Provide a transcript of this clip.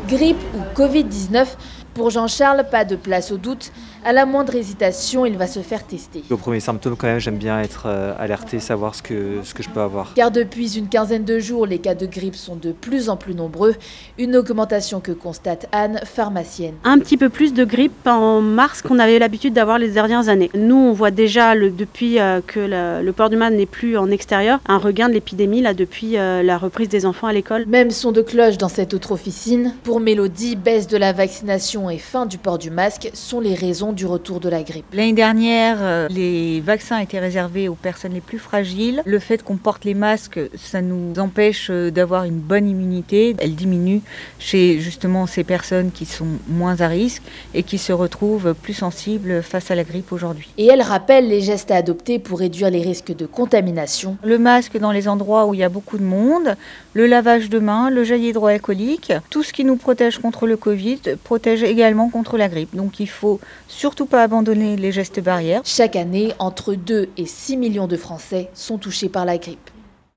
Grippe ou Covid-19, pour Jean-Charles, pas de place au doute. À la moindre hésitation, il va se faire tester. Au premier symptôme, quand même, j'aime bien être alerté, savoir ce que je peux avoir. Car depuis une quinzaine de jours, les cas de grippe sont de plus en plus nombreux. Une augmentation que constate Anne, pharmacienne. Un petit peu plus de grippe en mars qu'on avait l'habitude d'avoir les dernières années. Nous, on voit déjà, depuis que le port du masque n'est plus en extérieur, un regain de l'épidémie là, depuis la reprise des enfants à l'école. Même son de cloche dans cette autre officine. Pour Mélodie, baisse de la vaccination et fin du port du masque sont les raisons du retour de la grippe. L'année dernière, les vaccins étaient réservés aux personnes les plus fragiles. Le fait qu'on porte les masques, ça nous empêche d'avoir une bonne immunité. Elle diminue chez justement ces personnes qui sont moins à risque et qui se retrouvent plus sensibles face à la grippe aujourd'hui. Et elle rappelle les gestes à adopter pour réduire les risques de contamination. Le masque dans les endroits où il y a beaucoup de monde, le lavage de mains, le gel hydroalcoolique, tout ce qui nous protège contre le Covid protège également contre la grippe. Donc il faut surtout pas abandonner les gestes barrières. Chaque année, entre 2 et 6 millions de Français sont touchés par la grippe.